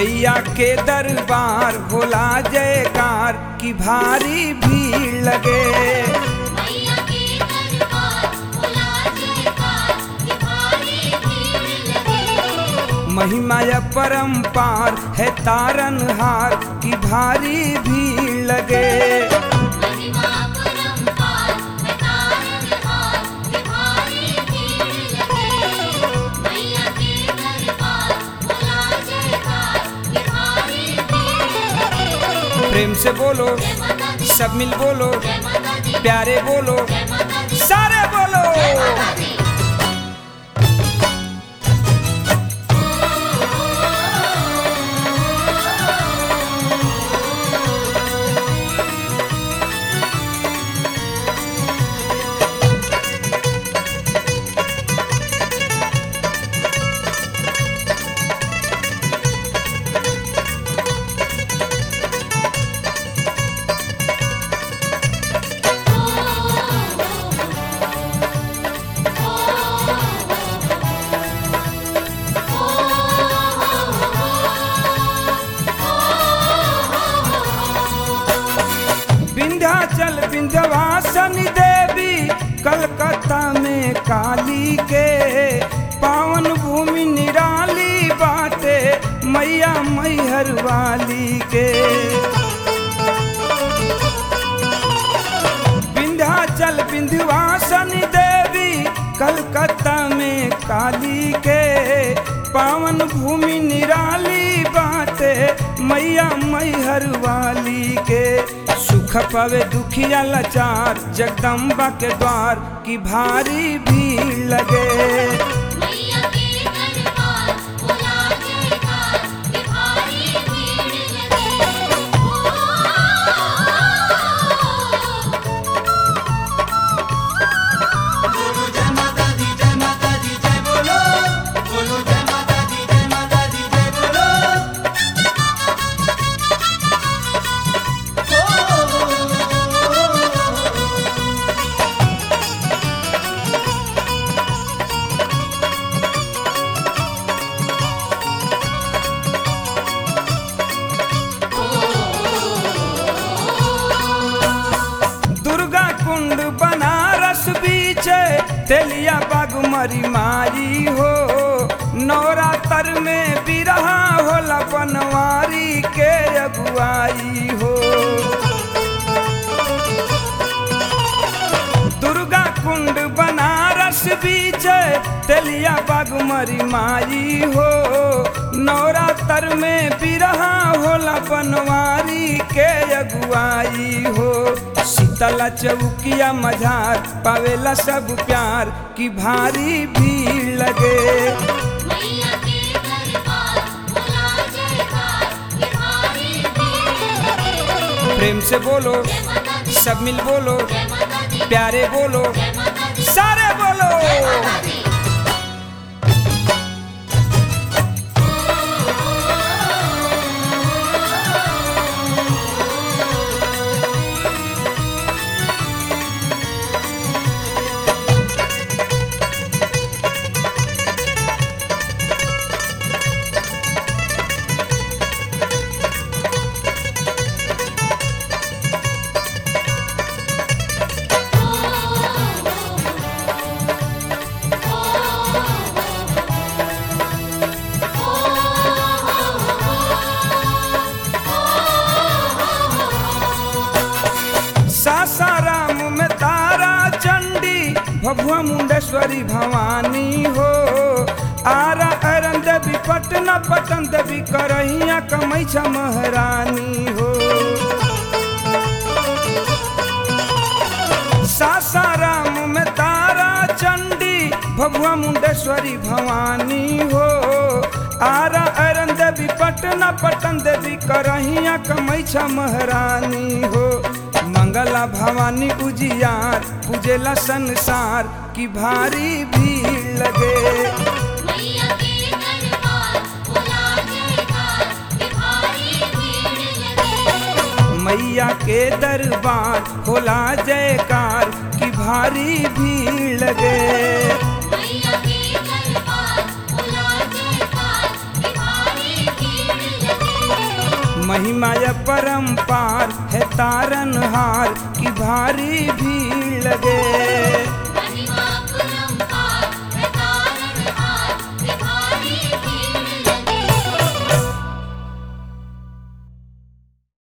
मैया के दरबार होला जयकार की भारी भीड़ लगे। मैया के दरबार होला जयकार की भारी भीड़ लगे। महिमा अपरंपार है तारनहार की भारी भीड़ लगे। महिमा अपरंपार है तारनहार की भारी भीड़ लगे। मैया के दरबार होला जयकार की भारी भीड़ लगे। प्रेम से बोलो, जय माता दी, सब मिल बोलो, जय माता दी, प्यारे बोलो, जय माता दी, सारे बोलो। जय माता दी। विंध्याचल विंध्यवासन देवी कलकत्ता में काली के पावन भूमि निराली बाटे मैया मैहर वाली के। विंध्याचल विंध्यवासन देवी कलकत्ता में काली के पावन भूमि निराली बाटे मैया मैहर वाली के। सुख पावे दुखिया लाचार जगदम्बा के द्वार की भारी भीड़ लगे। मैया के दरबार होला जयकार की भारी भीड़ लगे। बोलो जय माता दी, जय माता दी, जय बोलो। बोलो जय माता दी, जय माता दी, जय बोलो। दुर्गा कुंड बनारस बीच तेलिया बागमरी माई हो। नवरात्र में बिरहा होला बनवारी के अगुआई हो। दुर्गा कुंड बनारस बीच तेलिया बागमरी माई हो। नवरात्र में बिरहा होला बनवारी के अगुआई हो। शीतला चौकिया मझार पावेला सब प्यार की भारी भीड़ लगे। मैया के दरबार होला जयकार की भारी भीड़ लगे। प्रेम से बोलो, जय माता दी, सब मिल बोलो, जय माता दी, प्यारे बोलो, जय माता दी, सारे बोलो। जय माता दी। सासाराम में तारा चंडी भभुआ मुंडेश्वरी भवानी हो। आरा अरन देवी पटना पटन देवी करहिया कमैछा महारानी हो। सासाराम में तारा चंडी भभुआ मुंडेश्वरी भवानी हो। आरा अरन देवी पटना पटन देवी करहिया कमैछा महारानी हो। मंगला भवानी उजियार पूजेला संसार की भारी भीड़ लगे। मैया के दरबार होला जयकार की भारी भीड़ लगे। मैया के दरबार होला जयकार की भारी भीड़ लगे। मैया के दरबार होला जयकार की भारी भीड़ लगे। महिमा परम्पार है तारनहार की भारी भीड़ लगे।